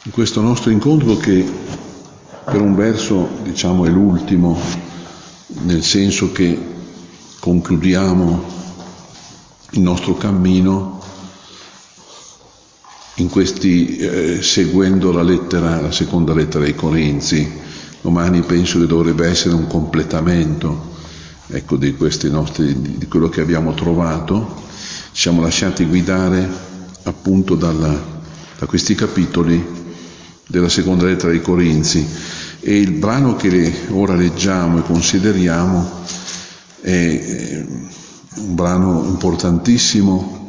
In questo nostro incontro, che per un verso diciamo è l'ultimo, nel senso che concludiamo il nostro cammino in questi seguendo la seconda lettera ai Corinzi. Domani penso che dovrebbe essere un completamento, ecco, di questi nostri, di quello che abbiamo trovato. Ci siamo lasciati guidare appunto da questi capitoli della seconda lettera ai Corinzi, e il brano che ora leggiamo e consideriamo è un brano importantissimo,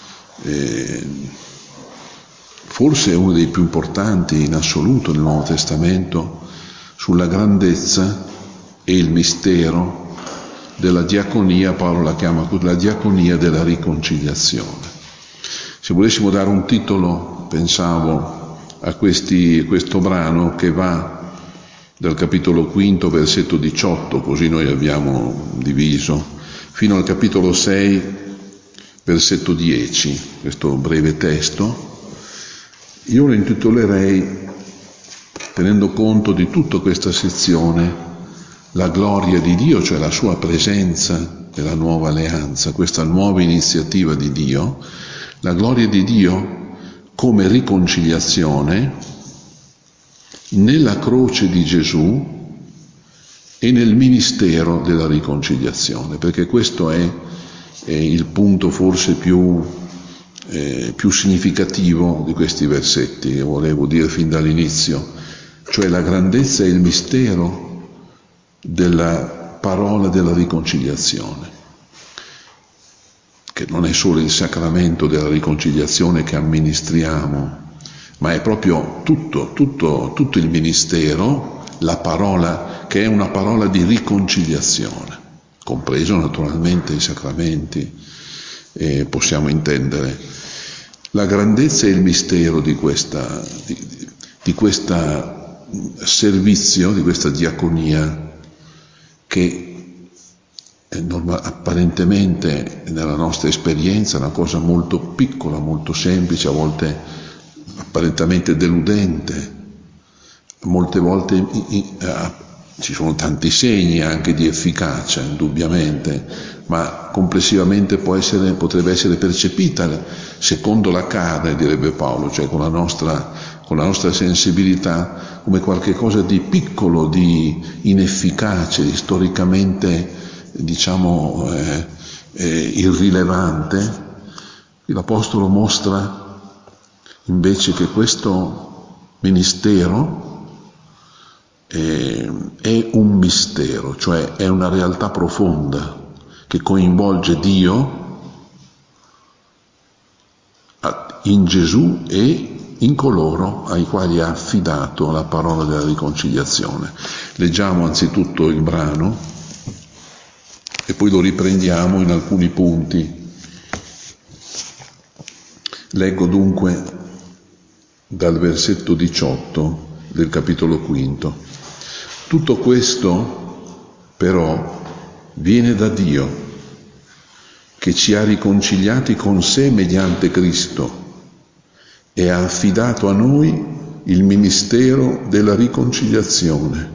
forse è uno dei più importanti in assoluto nel Nuovo Testamento, sulla grandezza e il mistero della diaconia. Paolo la chiama la diaconia della riconciliazione. Se volessimo dare un titolo, pensavo a questo brano, che va dal capitolo 5, versetto 18, così noi abbiamo diviso, fino al capitolo 6, versetto 10, questo breve testo, io lo intitolerei, tenendo conto di tutta questa sezione, la gloria di Dio, cioè la sua presenza nella nuova alleanza, questa nuova iniziativa di Dio, la gloria di Dio come riconciliazione nella croce di Gesù e nel ministero della riconciliazione, perché questo è il punto forse più significativo di questi versetti, che volevo dire fin dall'inizio, cioè la grandezza e il mistero della parola della riconciliazione, che non è solo il sacramento della riconciliazione che amministriamo, ma è proprio tutto il ministero, la parola, che è una parola di riconciliazione, compreso naturalmente i sacramenti, possiamo intendere la grandezza e il mistero di questa servizio, di questa diaconia, che apparentemente nella nostra esperienza è una cosa molto piccola, molto semplice, a volte apparentemente deludente, molte volte ci sono tanti segni anche di efficacia, indubbiamente, ma complessivamente potrebbe essere percepita secondo la carne, direbbe Paolo, cioè con la nostra sensibilità, come qualche cosa di piccolo, di inefficace, di storicamente irrilevante. L'Apostolo mostra invece che questo ministero è un mistero, cioè è una realtà profonda che coinvolge Dio in Gesù e in coloro ai quali ha affidato la parola della riconciliazione. Leggiamo anzitutto il brano e poi lo riprendiamo in alcuni punti. Leggo dunque dal versetto 18 del capitolo 5. Tutto questo però viene da Dio, che ci ha riconciliati con sé mediante Cristo e ha affidato a noi il ministero della riconciliazione.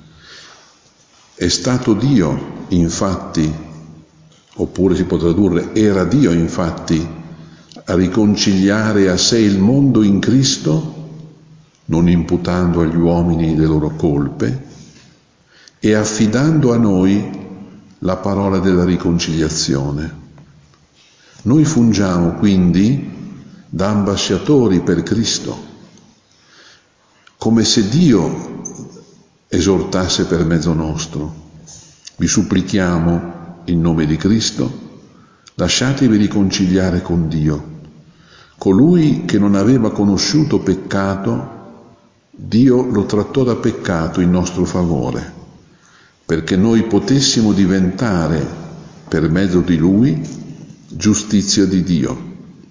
È stato Dio, infatti, oppure si può tradurre, era Dio, infatti, a riconciliare a sé il mondo in Cristo, non imputando agli uomini le loro colpe, e affidando a noi la parola della riconciliazione. Noi fungiamo quindi da ambasciatori per Cristo, come se Dio esortasse per mezzo nostro. Vi supplichiamo, in nome di Cristo, lasciatevi riconciliare con Dio. Colui che non aveva conosciuto peccato, Dio lo trattò da peccato in nostro favore, perché noi potessimo diventare, per mezzo di Lui, giustizia di Dio.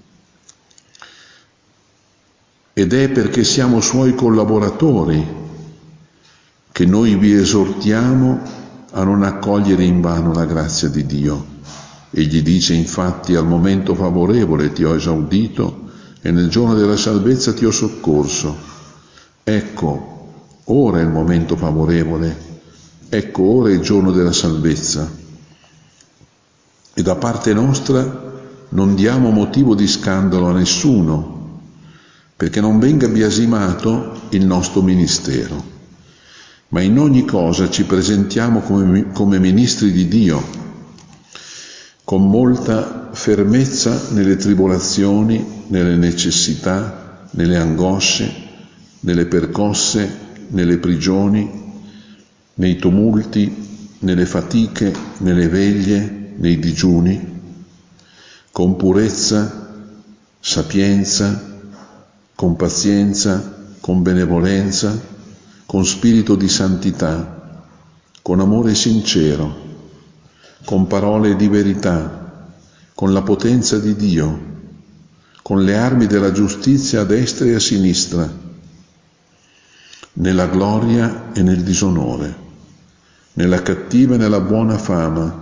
Ed è perché siamo Suoi collaboratori che noi vi esortiamo a non accogliere invano la grazia di Dio. Egli dice infatti: al momento favorevole ti ho esaudito e nel giorno della salvezza ti ho soccorso. ecco, ora è il momento favorevole, ecco, ora è il giorno della salvezza. E da parte nostra non diamo motivo di scandalo a nessuno, perché non venga biasimato il nostro ministero, ma in ogni cosa ci presentiamo come ministri di Dio, con molta fermezza nelle tribolazioni, nelle necessità, nelle angosce, nelle percosse, nelle prigioni, nei tumulti, nelle fatiche, nelle veglie, nei digiuni, con purezza, sapienza, con pazienza, con benevolenza, con spirito di santità, con amore sincero, con parole di verità, con la potenza di Dio, con le armi della giustizia a destra e a sinistra, nella gloria e nel disonore, nella cattiva e nella buona fama,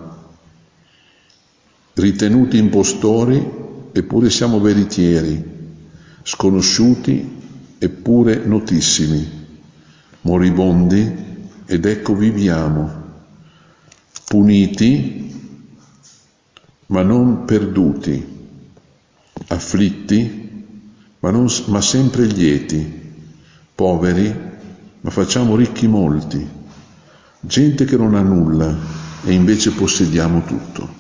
ritenuti impostori eppure siamo veritieri, sconosciuti eppure notissimi, moribondi ed ecco viviamo, puniti ma non perduti, afflitti ma sempre lieti, poveri ma facciamo ricchi molti, gente che non ha nulla e invece possediamo tutto.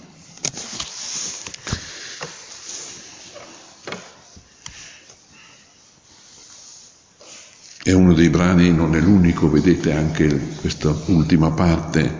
È uno dei brani, non è l'unico, vedete anche questa ultima parte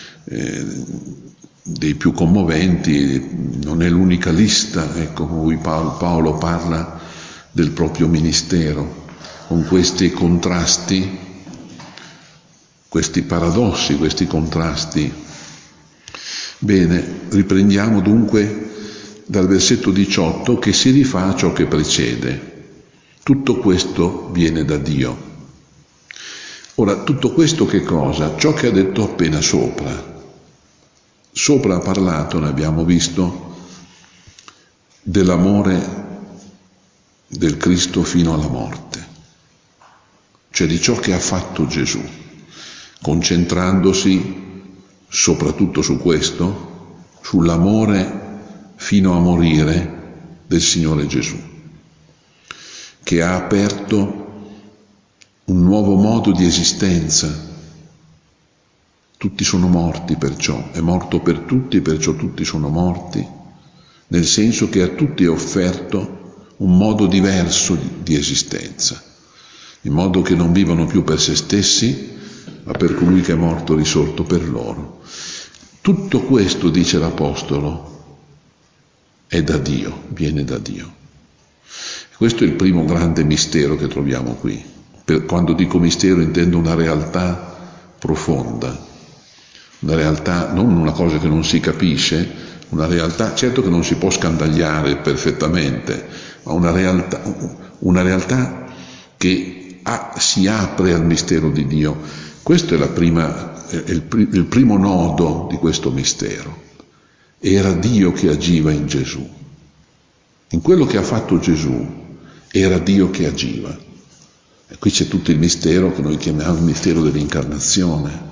dei più commoventi, non è l'unica lista, ecco, con cui Paolo parla del proprio ministero, con questi contrasti, questi paradossi, questi contrasti. Bene, riprendiamo dunque dal versetto 18, che si rifà a ciò che precede. Tutto questo viene da Dio. Ora, tutto questo che cosa? Ciò che ha detto appena sopra. Sopra ha parlato, ne abbiamo visto, dell'amore del Cristo fino alla morte, cioè di ciò che ha fatto Gesù, concentrandosi soprattutto su questo, sull'amore fino a morire del Signore Gesù, che ha aperto un nuovo modo di esistenza. Tutti sono morti perciò, è morto per tutti, perciò tutti sono morti, nel senso che a tutti è offerto un modo diverso di esistenza, in modo che non vivano più per se stessi, ma per colui che è morto risorto per loro. Tutto questo, dice l'Apostolo, è da Dio, viene da Dio. Questo è il primo grande mistero che troviamo qui. Quando dico mistero intendo una realtà profonda, una realtà, non una cosa che non si capisce, una realtà, certo che non si può scandagliare perfettamente, ma una realtà che si apre al mistero di Dio. Questo è il primo nodo di questo mistero. Era Dio che agiva in Gesù. In quello che ha fatto Gesù era Dio che agiva. E qui c'è tutto il mistero che noi chiamiamo il mistero dell'incarnazione.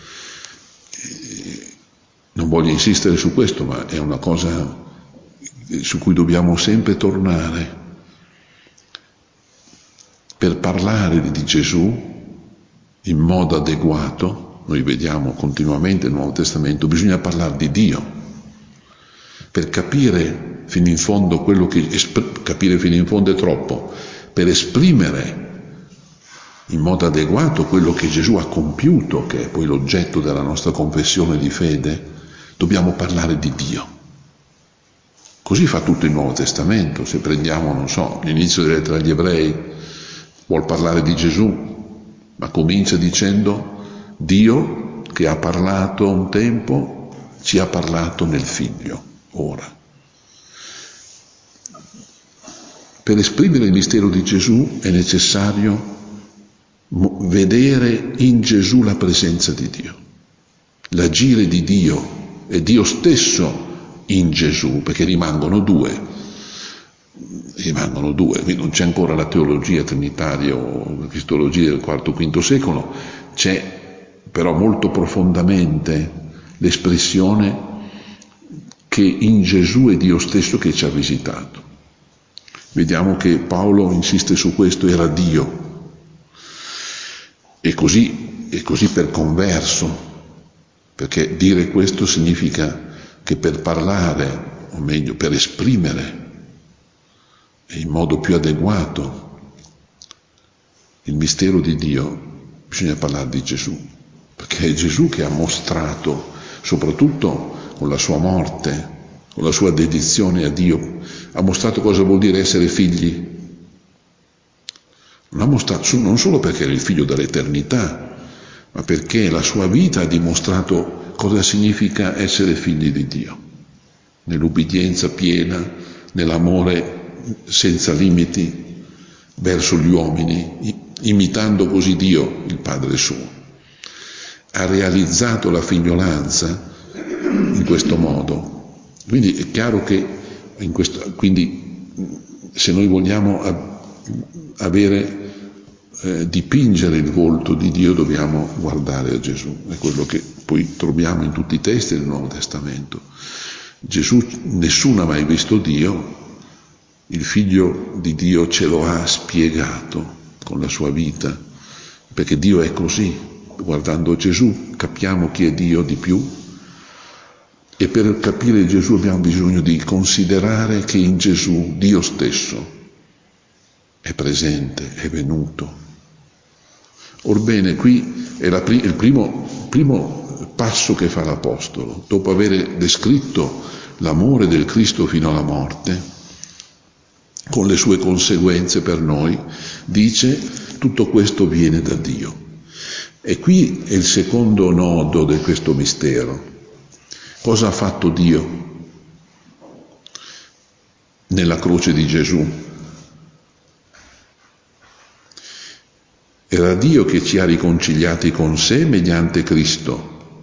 Non voglio insistere su questo, ma è una cosa su cui dobbiamo sempre tornare. Per parlare di Gesù in modo adeguato, noi vediamo continuamente nel Nuovo Testamento, bisogna parlare di Dio. Per capire fino in fondo capire fino in fondo è troppo, per esprimere in modo adeguato quello che Gesù ha compiuto, che è poi l'oggetto della nostra confessione di fede, dobbiamo parlare di Dio. Così fa tutto il Nuovo Testamento. Se prendiamo, non so, l'inizio delle lettere agli Ebrei, vuol parlare di Gesù, ma comincia dicendo Dio che ha parlato un tempo, ci ha parlato nel Figlio, ora. Per esprimere il mistero di Gesù è necessario vedere in Gesù la presenza di Dio, l'agire di Dio e Dio stesso in Gesù, perché rimangono due. rimangono due, quindi non c'è ancora la teologia trinitaria o la cristologia del IV-V secolo, c'è però molto profondamente l'espressione che in Gesù è Dio stesso che ci ha visitato. Vediamo che Paolo insiste su questo, era Dio, e così per converso, perché dire questo significa che per parlare, o meglio per esprimere in modo più adeguato il mistero di Dio, bisogna parlare di Gesù, perché è Gesù che ha mostrato, soprattutto con la sua morte, con la sua dedizione a Dio, ha mostrato cosa vuol dire essere figli. Non ha mostrato, non solo perché era il figlio dell'eternità, ma perché la sua vita ha dimostrato cosa significa essere figli di Dio, nell'ubbidienza piena, nell'amore senza limiti verso gli uomini, imitando così Dio, il Padre suo. Ha realizzato la figliolanza in questo modo. Quindi è chiaro che quindi se noi vogliamo dipingere il volto di Dio dobbiamo guardare a Gesù, è quello che poi troviamo in tutti i testi del Nuovo Testamento. Gesù, nessuno ha mai visto Dio, il figlio di Dio ce lo ha spiegato con la sua vita, perché Dio è così. Guardando Gesù capiamo chi è Dio di più, e per capire Gesù abbiamo bisogno di considerare che in Gesù Dio stesso è presente, è venuto. Orbene, qui è il primo passo che fa l'Apostolo, dopo aver descritto l'amore del Cristo fino alla morte, con le sue conseguenze per noi, dice: tutto questo viene da Dio. E qui è il secondo nodo di questo mistero. Cosa ha fatto Dio nella croce di Gesù? Era Dio che ci ha riconciliati con sé mediante Cristo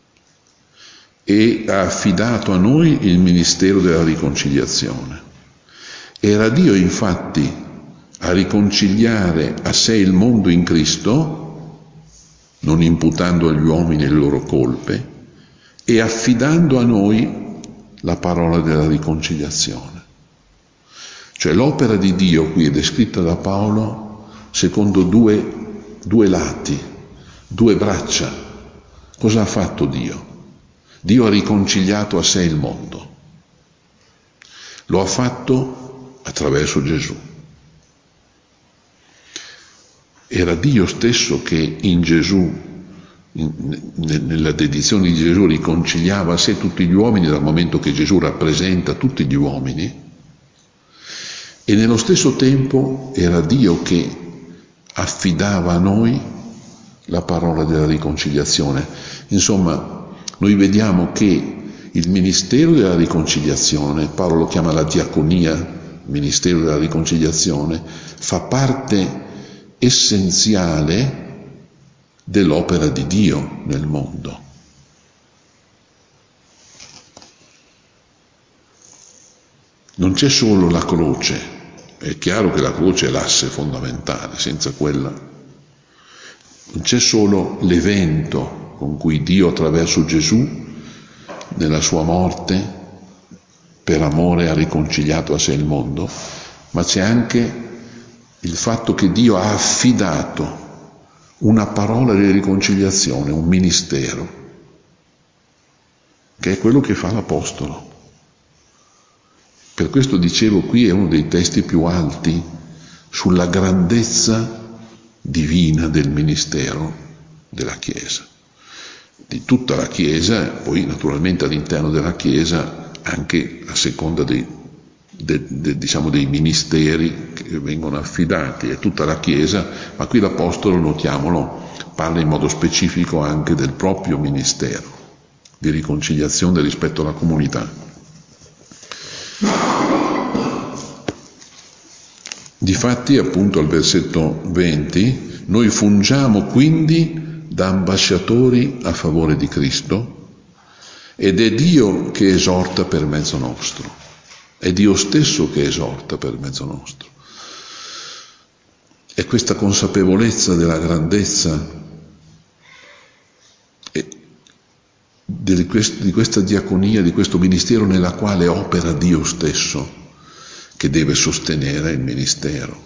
e ha affidato a noi il ministero della riconciliazione. Era Dio infatti a riconciliare a sé il mondo in Cristo, non imputando agli uomini le loro colpe, e affidando a noi la parola della riconciliazione. Cioè l'opera di Dio qui è descritta da Paolo secondo due lati, due braccia. Cosa ha fatto Dio? Dio ha riconciliato a sé il mondo. Lo ha fatto attraverso Gesù. Era Dio stesso che in Gesù, nella dedizione di Gesù, riconciliava a sé tutti gli uomini, dal momento che Gesù rappresenta tutti gli uomini, e nello stesso tempo era Dio che affidava a noi la parola della riconciliazione. Insomma, noi vediamo che il ministero della riconciliazione, Paolo lo chiama la diaconia, ministero della riconciliazione, fa parte essenziale dell'opera di Dio nel mondo. Non c'è solo la croce, è chiaro che la croce è l'asse fondamentale, senza quella non c'è solo l'evento con cui Dio attraverso Gesù nella sua morte per amore ha riconciliato a sé il mondo, ma c'è anche il fatto che Dio ha affidato una parola di riconciliazione, un ministero, che è quello che fa l'Apostolo. Per questo dicevo, qui è uno dei testi più alti sulla grandezza divina del ministero della Chiesa, di tutta la Chiesa, poi naturalmente all'interno della Chiesa anche a seconda dei ministeri che vengono affidati, è tutta la Chiesa, ma qui l'Apostolo, notiamolo, parla in modo specifico anche del proprio ministero di riconciliazione rispetto alla comunità. Difatti, appunto al versetto 20, noi fungiamo quindi da ambasciatori a favore di Cristo ed è Dio che esorta per mezzo nostro. È Dio stesso che esorta per mezzo nostro. E questa consapevolezza della grandezza di questa diaconia, di questo ministero nella quale opera Dio stesso, che deve sostenere il ministero.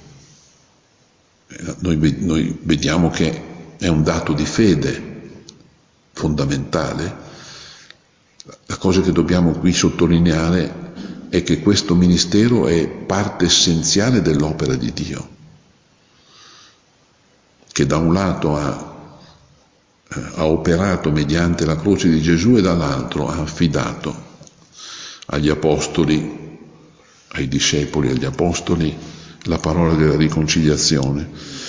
Noi vediamo che è un dato di fede fondamentale. La cosa che dobbiamo qui sottolineare è che questo ministero è parte essenziale dell'opera di Dio, che da un lato ha operato mediante la croce di Gesù e dall'altro ha affidato agli apostoli, ai discepoli, agli apostoli, la parola della riconciliazione.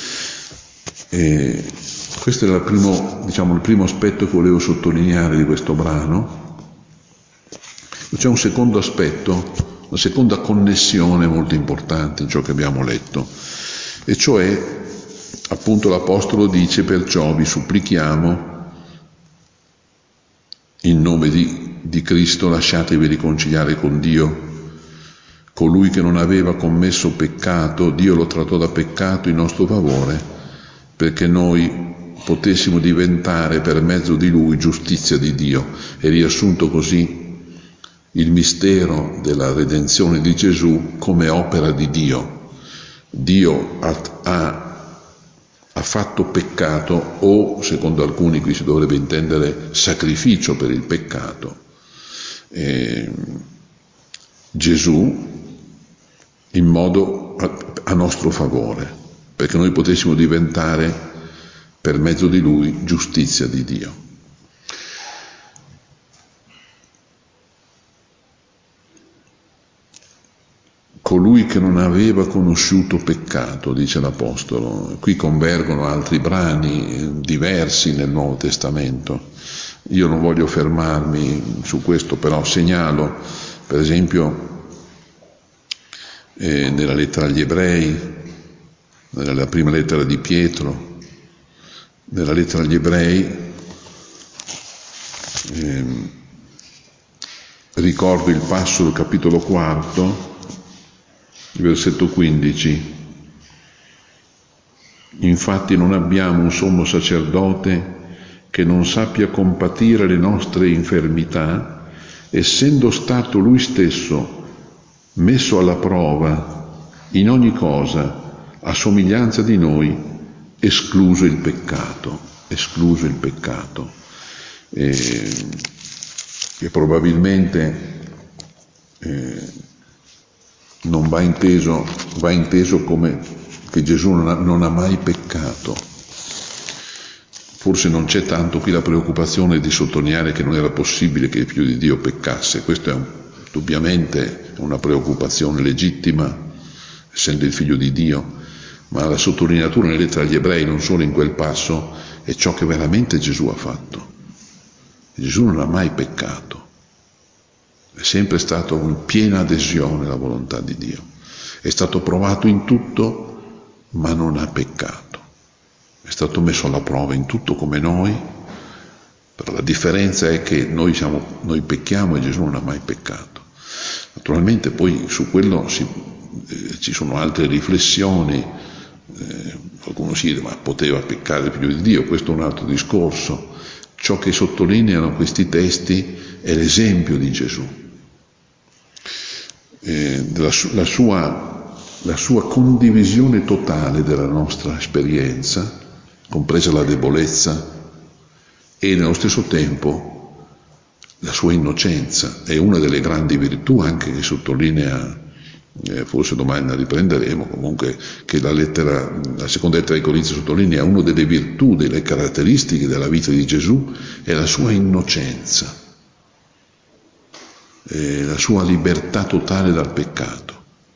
E questo era il primo aspetto che volevo sottolineare di questo brano. C'è un secondo aspetto, una seconda connessione molto importante in ciò che abbiamo letto, e cioè, appunto, l'Apostolo dice: perciò vi supplichiamo, in nome di Cristo, lasciatevi riconciliare con Dio. Colui che non aveva commesso peccato, Dio lo trattò da peccato in nostro favore, perché noi potessimo diventare per mezzo di Lui giustizia di Dio. È riassunto così il mistero della redenzione di Gesù come opera di Dio. Dio ha fatto peccato, o secondo alcuni qui si dovrebbe intendere sacrificio per il peccato, Gesù in modo a nostro favore, perché noi potessimo diventare per mezzo di Lui giustizia di Dio. Colui che non aveva conosciuto peccato, dice l'Apostolo. Qui convergono altri brani diversi nel Nuovo Testamento. Io non voglio fermarmi su questo, però segnalo, per esempio, nella lettera agli Ebrei, nella prima lettera di Pietro, nella lettera agli Ebrei, ricordo il passo del capitolo 4, versetto 15. Infatti non abbiamo un sommo sacerdote che non sappia compatire le nostre infermità, essendo stato lui stesso messo alla prova in ogni cosa a somiglianza di noi, escluso il peccato, e probabilmente non va inteso come che Gesù non ha mai peccato. Forse non c'è tanto qui la preoccupazione di sottolineare che non era possibile che il Figlio di Dio peccasse. Questa è indubbiamente una preoccupazione legittima, essendo il Figlio di Dio, ma la sottolineatura nella lettera agli Ebrei, non solo in quel passo, è ciò che veramente Gesù ha fatto. Gesù non ha mai peccato. È sempre stato in piena adesione alla volontà di Dio. È stato provato in tutto, ma non ha peccato. È stato messo alla prova in tutto come noi, però la differenza è che noi pecchiamo e Gesù non ha mai peccato. Naturalmente poi su quello ci sono altre riflessioni. Qualcuno si dice: ma poteva peccare il Figlio di Dio? Questo è un altro discorso. Ciò che sottolineano questi testi è l'esempio di Gesù. La sua condivisione totale della nostra esperienza, compresa la debolezza, e nello stesso tempo la sua innocenza. È una delle grandi virtù anche che sottolinea, forse domani la riprenderemo, comunque, che la seconda lettera ai Corinzi sottolinea una delle virtù, delle caratteristiche della vita di Gesù, è la sua innocenza, la sua libertà totale dal peccato.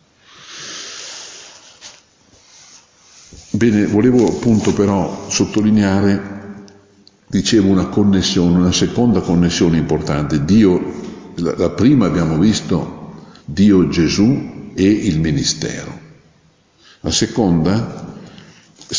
Bene, volevo appunto però sottolineare, dicevo, una seconda connessione importante. Dio, la prima abbiamo visto Dio, Gesù e il ministero. La seconda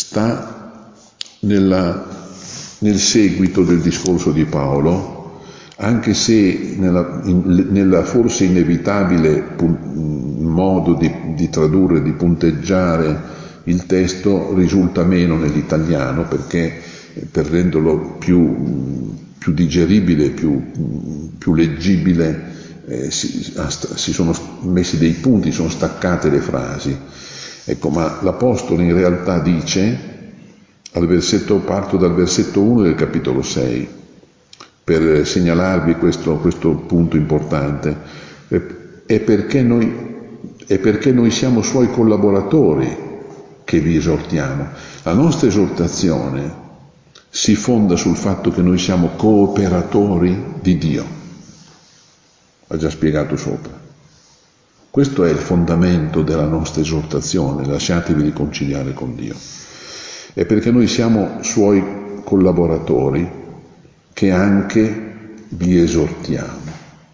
sta nel seguito del discorso di Paolo anche se nella forse inevitabile modo di tradurre, di punteggiare il testo, risulta meno nell'italiano, perché per renderlo più digeribile, più leggibile, si sono messi dei punti, sono staccate le frasi. Ecco, ma l'Apostolo in realtà dice, parto dal versetto 1 del capitolo 6, per segnalarvi questo punto importante, è perché noi siamo suoi collaboratori che vi esortiamo. La nostra esortazione si fonda sul fatto che noi siamo cooperatori di Dio. Ho già spiegato sopra. Questo è il fondamento della nostra esortazione, lasciatevi riconciliare con Dio. È perché noi siamo suoi collaboratori che anche vi esortiamo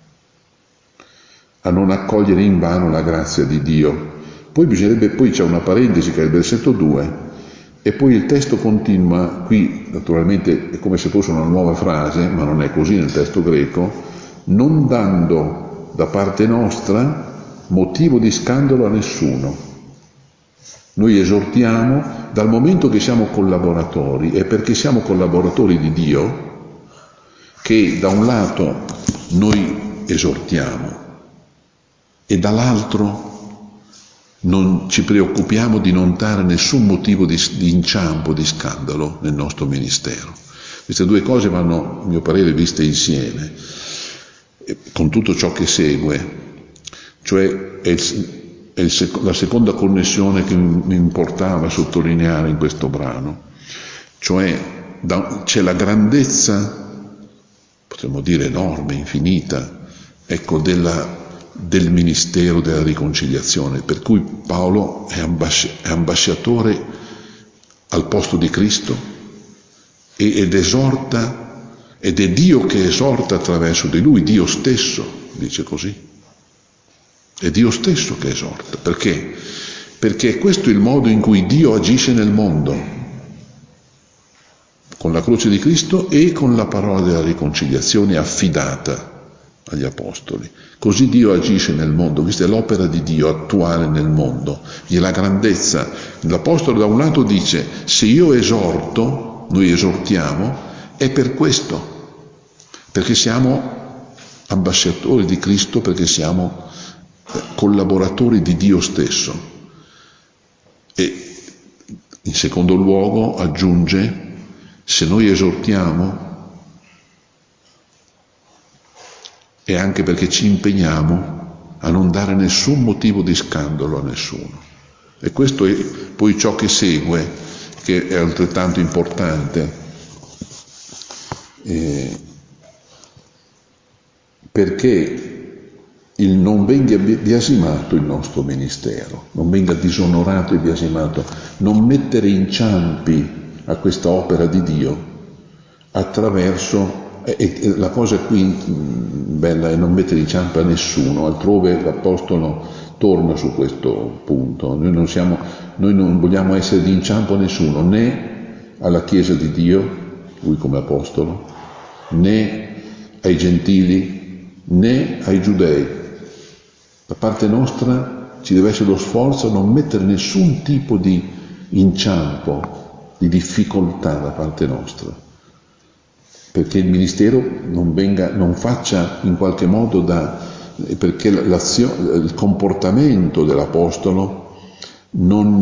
a non accogliere invano la grazia di Dio. Poi c'è una parentesi che è il versetto 2, e poi il testo continua, qui naturalmente è come se fosse una nuova frase, ma non è così nel testo greco, non dando da parte nostra motivo di scandalo a nessuno. Noi esortiamo dal momento che siamo collaboratori, e perché siamo collaboratori di Dio, che da un lato noi esortiamo e dall'altro non ci preoccupiamo di non dare nessun motivo di inciampo, di scandalo nel nostro ministero. Queste due cose vanno, a mio parere, viste insieme, con tutto ciò che segue, cioè la seconda connessione che mi importava sottolineare in questo brano, cioè c'è la grandezza, potremmo dire enorme, infinita, ecco, del ministero della riconciliazione, per cui Paolo è ambasciatore al posto di Cristo ed esorta, ed è Dio che esorta attraverso di lui, Dio stesso, dice così. È Dio stesso che esorta. Perché? Perché questo è il modo in cui Dio agisce nel mondo, con la croce di Cristo e con la parola della riconciliazione affidata agli apostoli. Così Dio agisce nel mondo, questa è l'opera di Dio attuale nel mondo, e la grandezza. L'apostolo da un lato dice, se io esorto, noi esortiamo, è per questo, perché siamo ambasciatori di Cristo, perché siamo collaboratori di Dio stesso. E in secondo luogo aggiunge, se noi esortiamo è anche perché ci impegniamo a non dare nessun motivo di scandalo a nessuno. E questo è poi ciò che segue, che è altrettanto importante, perché non venga biasimato il nostro ministero, non venga disonorato e biasimato, non mettere inciampi a questa opera di Dio attraverso, e la cosa qui bella è non mettere inciampi a nessuno, altrove l'Apostolo torna su questo punto. Noi non vogliamo essere di inciampo a nessuno, né alla Chiesa di Dio, lui come Apostolo, né ai Gentili, né ai Giudei. Da parte nostra ci deve essere lo sforzo a non mettere nessun tipo di inciampo, di difficoltà da parte nostra, perché il ministero non faccia in qualche modo perché il comportamento dell'Apostolo non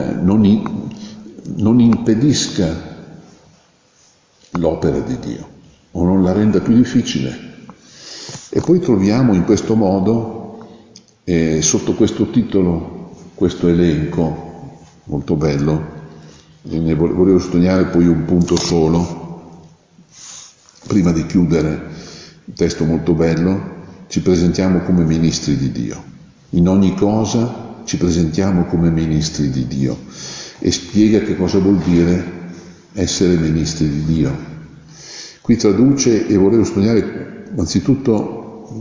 impedisca l'opera di Dio o non la renda più difficile. E poi troviamo in questo modo, sotto questo titolo, questo elenco molto bello, e ne volevo sottolineare poi un punto solo prima di chiudere. Un testo molto bello: ci presentiamo come ministri di Dio, in ogni cosa ci presentiamo come ministri di Dio, e spiega che cosa vuol dire essere ministri di Dio. Qui traduce, e volevo sottolineare anzitutto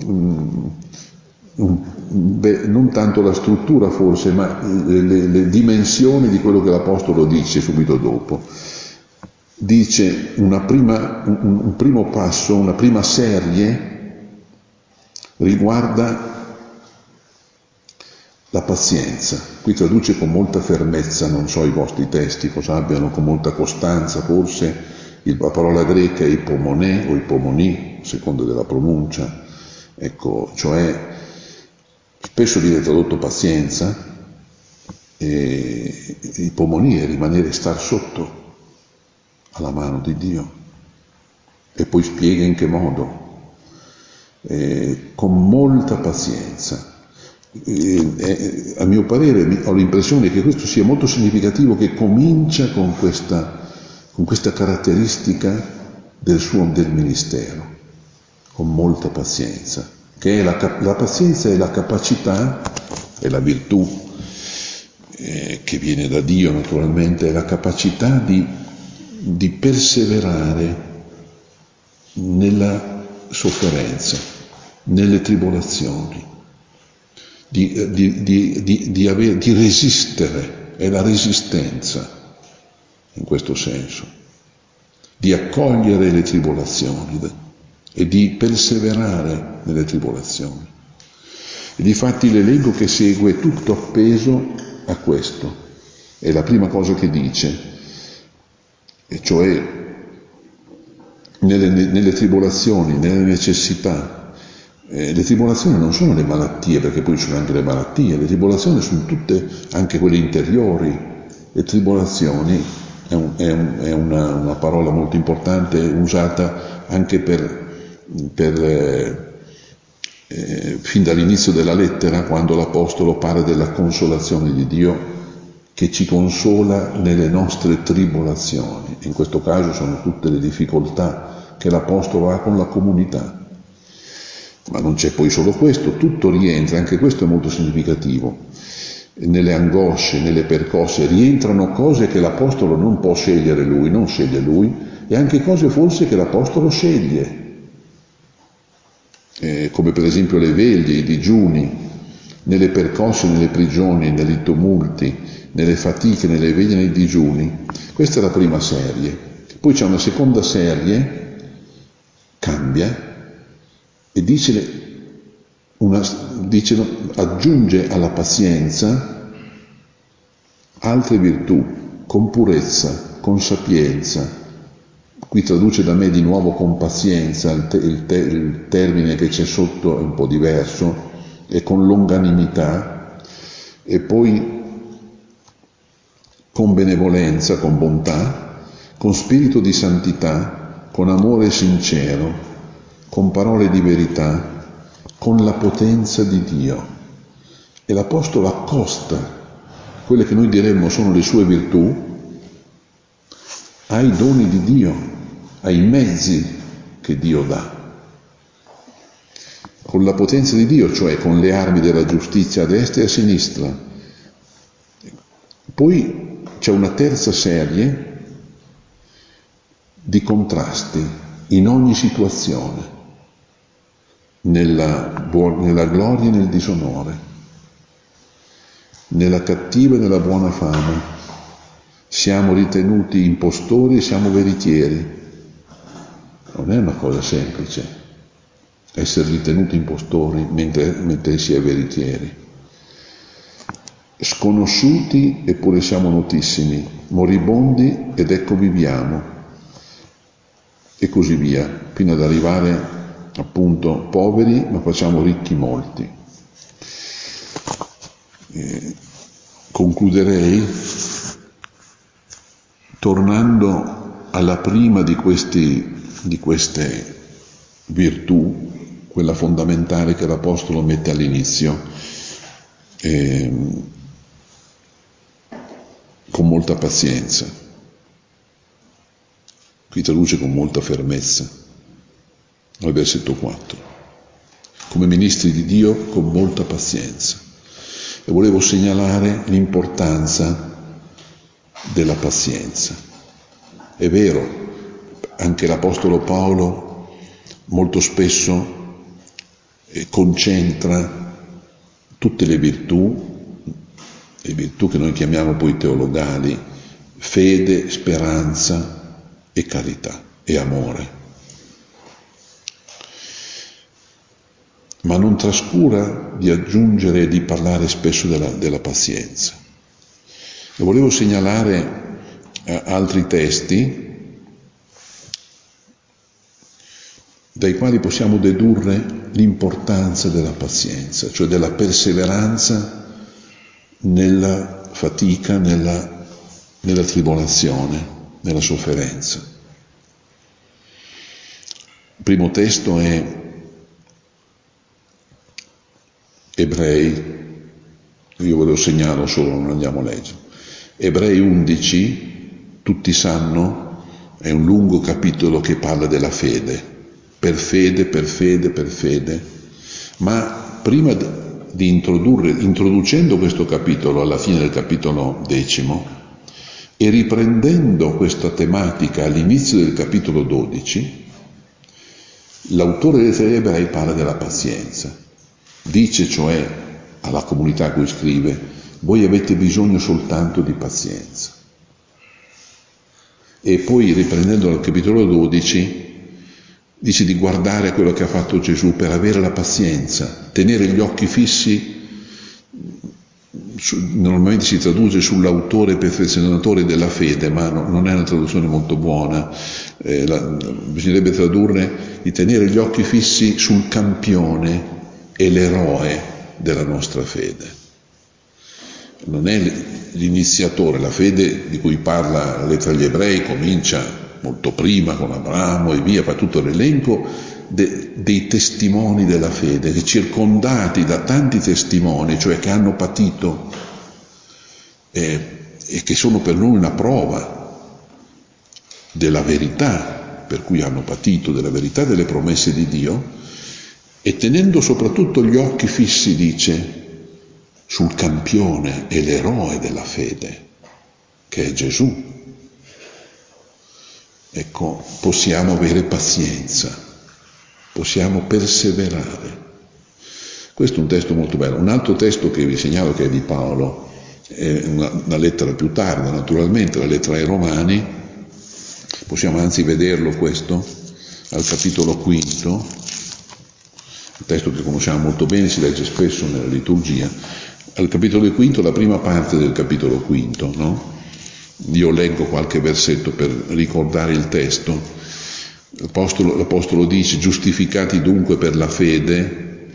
non tanto la struttura forse, ma le dimensioni di quello che l'Apostolo dice subito dopo. dice un primo passo, una prima serie riguarda la pazienza. Qui traduce con molta fermezza, non so i vostri testi cosa abbiano, con molta costanza forse, la parola greca è ipomonè o ipomoni, a seconda della pronuncia, ecco, cioè spesso viene tradotto pazienza, e ipomonia è rimanere, star sotto alla mano di Dio, e poi spiega in che modo, con molta pazienza. A mio parere ho l'impressione che questo sia molto significativo, che comincia con questa caratteristica del ministero, con molta pazienza, che è la pazienza è la capacità, è la virtù che viene da Dio naturalmente, è la capacità di perseverare nella sofferenza, nelle tribolazioni, di resistere, è la resistenza in questo senso, di accogliere le tribolazioni e di perseverare nelle tribolazioni. E difatti l'elenco che segue è tutto appeso a questo. È la prima cosa che dice, e cioè nelle tribolazioni, nelle necessità. Le tribolazioni non sono le malattie, perché poi ci sono anche le malattie, le tribolazioni sono tutte, anche quelle interiori. Le tribolazioni è una parola molto importante, usata anche fin dall'inizio della lettera, quando l'Apostolo parla della consolazione di Dio, che ci consola nelle nostre tribolazioni. In questo caso sono tutte le difficoltà che l'Apostolo ha con la comunità. Ma non c'è poi solo questo, tutto rientra, anche questo è molto significativo. Nelle angosce, nelle percosse, rientrano cose che l'Apostolo non può scegliere lui, non sceglie lui, e anche cose forse che l'Apostolo sceglie, come per esempio le veglie, i digiuni, nelle percosse, nelle prigioni, nei tumulti, nelle fatiche, nelle veglie, nei digiuni. Questa è la prima serie. Poi c'è una seconda serie, cambia, e aggiunge alla pazienza altre virtù, con purezza, con sapienza. Qui traduce da me di nuovo con pazienza, il termine che c'è sotto è un po' diverso, e con longanimità, e poi con benevolenza, con bontà, con spirito di santità, con amore sincero, con parole di verità, con la potenza di Dio. E l'Apostolo accosta quelle che noi diremmo sono le sue virtù ai doni di Dio, ai mezzi che Dio dà. Con la potenza di Dio, cioè con le armi della giustizia a destra e a sinistra. Poi c'è una terza serie di contrasti in ogni situazione, nella gloria e nel disonore, nella cattiva e nella buona fama. Siamo ritenuti impostori e siamo veritieri. Non è una cosa semplice essere ritenuti impostori mentre si è veritieri. Sconosciuti eppure siamo notissimi, moribondi ed ecco viviamo, e così via, fino ad arrivare appunto poveri ma facciamo ricchi molti. Concluderei tornando alla prima di queste virtù, quella fondamentale che l'Apostolo mette all'inizio, con molta pazienza. Qui traduce con molta fermezza, al versetto 4. Come ministri di Dio, con molta pazienza. E volevo segnalare l'importanza della pazienza. È vero, anche l'Apostolo Paolo molto spesso concentra tutte le virtù che noi chiamiamo poi teologali, fede, speranza, e carità e amore. Ma non trascura di aggiungere e di parlare spesso della pazienza. E volevo segnalare altri testi dai quali possiamo dedurre l'importanza della pazienza, cioè della perseveranza nella fatica, nella tribolazione, nella sofferenza. Il primo testo è Ebrei, io ve lo segnalo solo, non andiamo a leggere. Ebrei 11, tutti sanno, è un lungo capitolo che parla della fede, per fede, per fede, per fede. Ma prima di introducendo questo capitolo alla fine del capitolo 10 e riprendendo questa tematica all'inizio del capitolo 12, l'autore dei Ebrei parla della pazienza. Dice cioè alla comunità a cui scrive: voi avete bisogno soltanto di pazienza. E poi, riprendendo dal capitolo 12, dice di guardare a quello che ha fatto Gesù per avere la pazienza, tenere gli occhi fissi, normalmente si traduce sull'autore e perfezionatore della fede, ma non è una traduzione molto buona. Bisognerebbe tradurre di tenere gli occhi fissi sul campione e l'eroe della nostra fede. Non è l'iniziatore, la fede di cui parla la lettera agli Ebrei comincia molto prima con Abramo e via, fa tutto l'elenco dei testimoni della fede, circondati da tanti testimoni, cioè che hanno patito e che sono per noi una prova della verità, per cui hanno patito, della verità delle promesse di Dio. E tenendo soprattutto gli occhi fissi, dice, sul campione e l'eroe della fede, che è Gesù. Ecco, possiamo avere pazienza, possiamo perseverare. Questo è un testo molto bello. Un altro testo che vi segnalo, che è di Paolo, è una lettera più tarda, naturalmente, la lettera ai Romani. Possiamo anzi vederlo questo, al capitolo 5, un testo che conosciamo molto bene, si legge spesso nella liturgia. Al capitolo 5, la prima parte del capitolo 5, no? Io leggo qualche versetto per ricordare il testo. L'Apostolo dice: giustificati dunque per la fede,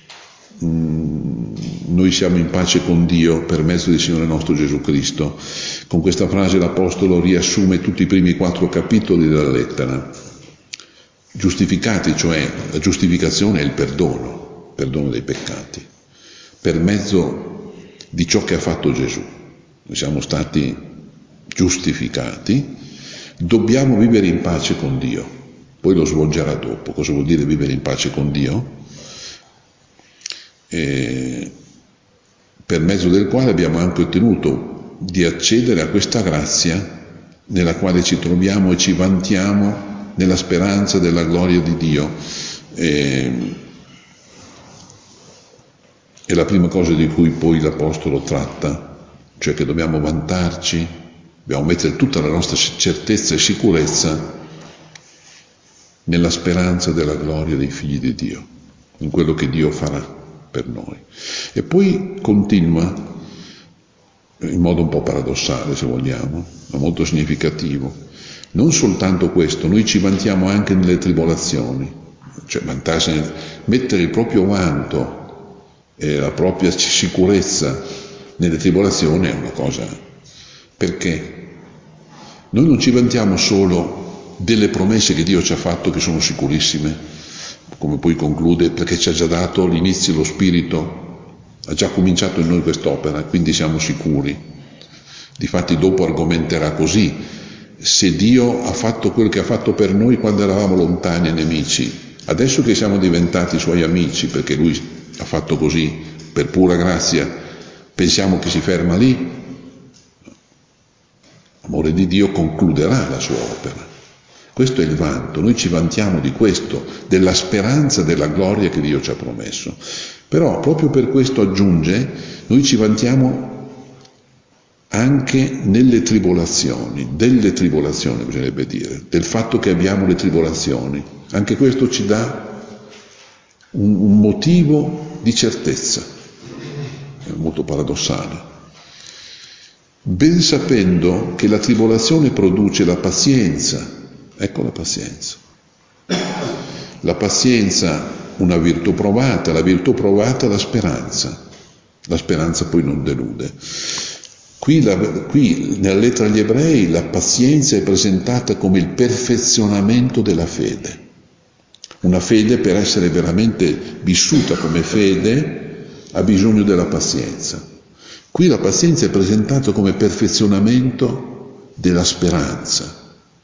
noi siamo in pace con Dio per mezzo del Signore nostro Gesù Cristo. Con questa frase l'Apostolo riassume tutti i primi 4 capitoli della lettera. Giustificati, cioè la giustificazione è il perdono dei peccati, per mezzo di ciò che ha fatto Gesù. Noi siamo stati giustificati, dobbiamo vivere in pace con Dio. Poi lo svolgerà dopo. Cosa vuol dire vivere in pace con Dio? Per mezzo del quale abbiamo anche ottenuto di accedere a questa grazia nella quale ci troviamo e ci vantiamo nella speranza della gloria di Dio. È la prima cosa di cui poi l'Apostolo tratta, cioè che dobbiamo vantarci, dobbiamo mettere tutta la nostra certezza e sicurezza nella speranza della gloria dei figli di Dio, in quello che Dio farà per noi. E poi continua in modo un po' paradossale, se vogliamo, ma molto significativo. Non soltanto questo, noi ci vantiamo anche nelle tribolazioni, cioè vantarsi, mettere il proprio vanto e la propria sicurezza nelle tribolazioni è una cosa. Perché? Noi non ci vantiamo solo delle promesse che Dio ci ha fatto, che sono sicurissime, come poi conclude, perché ci ha già dato l'inizio, lo Spirito, ha già cominciato in noi quest'opera, quindi siamo sicuri. Difatti dopo argomenterà così: se Dio ha fatto quello che ha fatto per noi quando eravamo lontani e nemici, adesso che siamo diventati Suoi amici, perché Lui ha fatto così per pura grazia, pensiamo che si ferma lì? L'amore di Dio concluderà la sua opera. Questo è il vanto, noi ci vantiamo di questo, della speranza della gloria che Dio ci ha promesso. Però proprio per questo aggiunge, noi ci vantiamo anche nelle tribolazioni, delle tribolazioni bisognerebbe dire, del fatto che abbiamo le tribolazioni. Anche questo ci dà un motivo di certezza, è molto paradossale. Ben sapendo che la tribolazione produce la pazienza, ecco la pazienza. La pazienza una virtù provata, la virtù provata la speranza poi non delude. Qui nella lettera agli Ebrei la pazienza è presentata come il perfezionamento della fede. Una fede, per essere veramente vissuta come fede, ha bisogno della pazienza. Qui la pazienza è presentata come perfezionamento della speranza.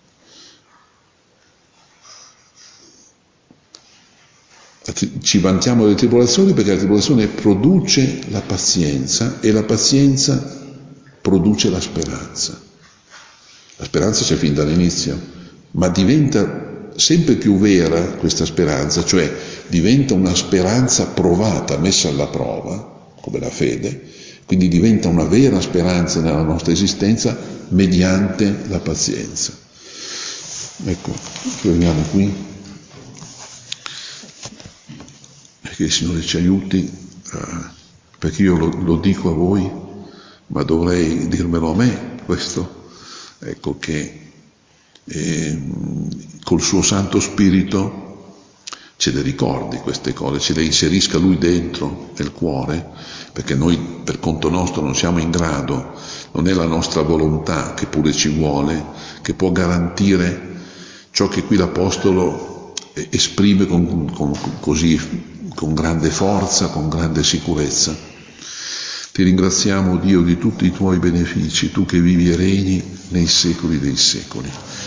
Ci vantiamo delle tribolazioni perché la tribolazione produce la pazienza e la pazienza produce la speranza. La speranza c'è fin dall'inizio, ma diventa sempre più vera questa speranza, cioè diventa una speranza provata, messa alla prova, come la fede, quindi diventa una vera speranza nella nostra esistenza mediante la pazienza. Ecco, fermiamo qui. Che il Signore ci aiuti, perché io lo dico a voi, ma dovrei dirmelo a me questo, ecco che col suo Santo Spirito ce le ricordi queste cose, ce le inserisca Lui dentro nel cuore, perché noi per conto nostro non siamo in grado, non è la nostra volontà, che pure ci vuole, che può garantire ciò che qui l'Apostolo esprime con grande forza, con grande sicurezza. Ti ringraziamo, Dio, di tutti i tuoi benefici, tu che vivi e regni nei secoli dei secoli.